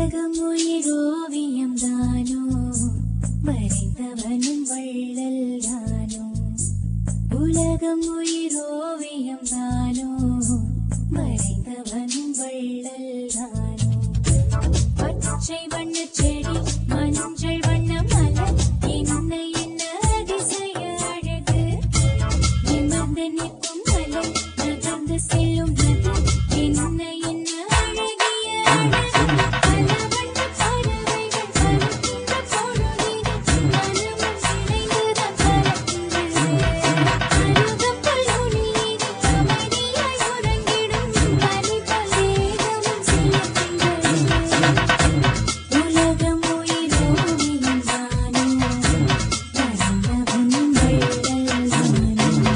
உலகம் உயிரோவியம் தானோ வரைந்தவனும் வள்ளல் தானோ உலகம் உயிரோவியம் தானோ வரைந்தவனும் வள்ளல் தானோ பச்சை வண்ண செடி மஞ்சள் வண்ண மலர் என்ன என்ன அதிசய அழகு நிமிர்ந்து நிற்கும் மலை நகர்ந்து செல்லும் நதி என்ன என்ன அழகிய அழகு பல வண்ண பறவைகள் பறக்கின்ற பொழுதில் மனமும் இணைந்துதான் பறக்கின்றது அருகம்புல் நுனியில் அமைதியாய் உறங்கிடும் பனி போல் வேகமும் செல்கின்றது உலகம் உயிரோவியம் தானோ வரைந்தவனும் வள்ளல் தானோ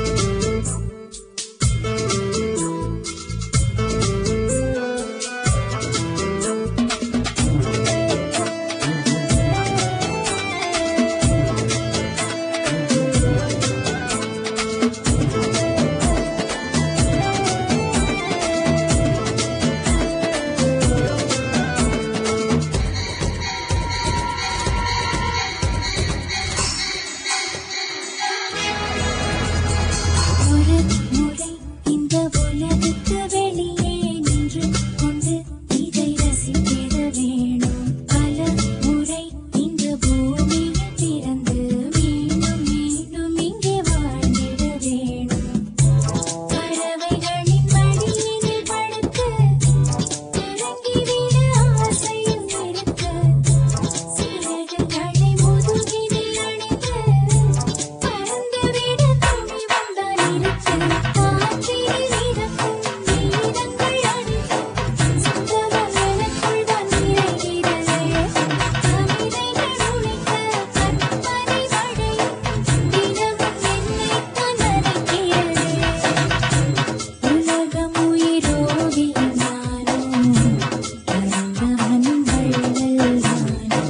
ஒரு முறை இந்த உலகுக்கு வெளியே நின்று கொண்டு இதை ரசித்திட வேணும் பல முறை இந்த பூமியில் பிறந்து மீண்டும் மீண்டும் இங்கே வாழ்ந்திட வேணும் பறவைகளின் மடியினில் படுத்து உறங்கிவிட ஆசையும் இருக்க சிறகுகளை முதுகினில் அணிந்து பறந்துவிட துணிவும்தான் இருக்கு காற்றினில் மிதக்கும் கீதங்கள் அனைத்தும் சுத்தமும் எனக்குள் தான் நிறைகிறதே கவிதைகள் உழைக்க கற்பனை மழையும் தினமும் என்னைத்தான் நனைக்கிறதே உலகம் உயிரோவியம் தானோ வரைந்தவனும் வள்ளல் தானோ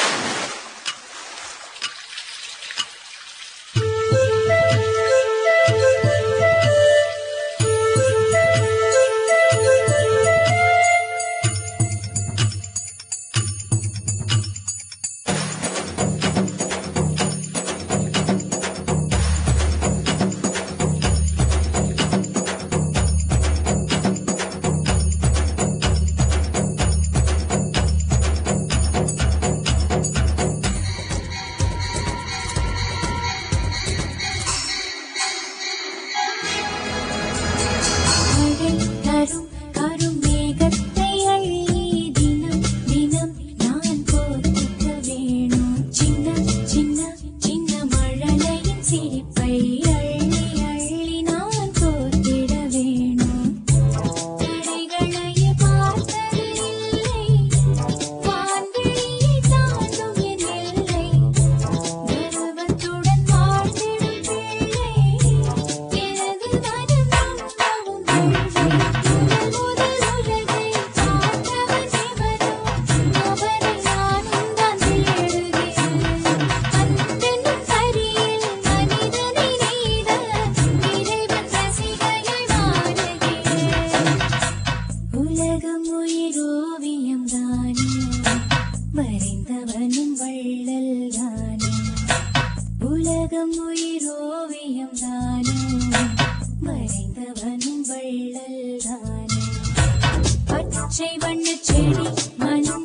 மழை தரும் கருமேகத்தை அள்ளி தினம் தினம் நான் போத்திக்க வேணும் சின்ன சின்ன சின்ன மழலையின் சிரிப்பை அள்ளி அள்ளி நான் போத்திட வேணும் தடைகளையே பார்த்ததில்லை வான்வெளியை தாண்டும் என் எல்லை கர்வத்துடன் வாழ்ந்திடும் பிள்ளை எனது மனம் நம்பவும் இல்லை முதல் முதல் உலகை பார்த்தவன் எவரோ அவரை நானும் தான் தேடுகிறேன் அன்பென்னும் சரியில் மனிதனை நீட இறைவன் ரசிகையாய் மாறுகிறேன் உலகம் உயிரோவியம் தானோ வரைந்தவனும் வள்ளல் தானோ உலகம் உயிரோவியம் தானோ வரைந்தவனும் வள்ளல் தானோ பச்சை வண்ண செடி மஞ்சள்